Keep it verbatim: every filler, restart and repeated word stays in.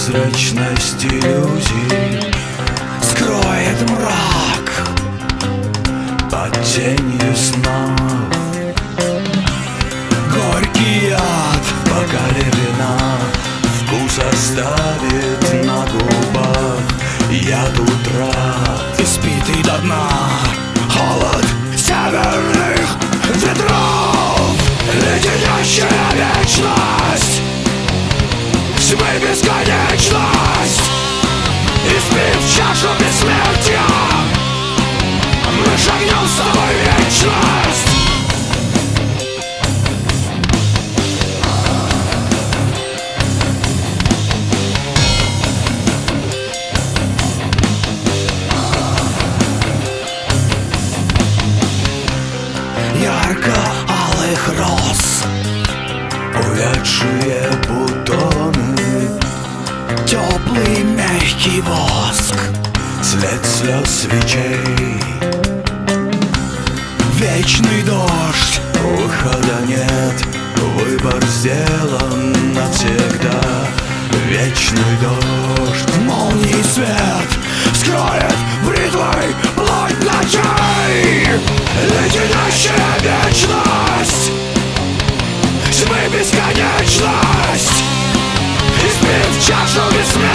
Прозрачность иллюзий скроет мрак под тенью снов. Горький яд в бокале вина вкус оставит на губах. Яд утрат, испитый до дна, холод северных ветров. Леденящая вечность, тьмы бесконечность. Испив чашу бессмертия, мы шагнем с тобой в вечность. Ярко-алых роз, увядшие бутоны, теплый мягкий воск, цвет слез свечей. Вечный дождь, выхода нет, выбор сделан навсегда. Вечный дождь, молний свет вскроет бритвой плоть ночей. Леденящая вечность, тьмы бесконечность. Испив чашу бессмертия,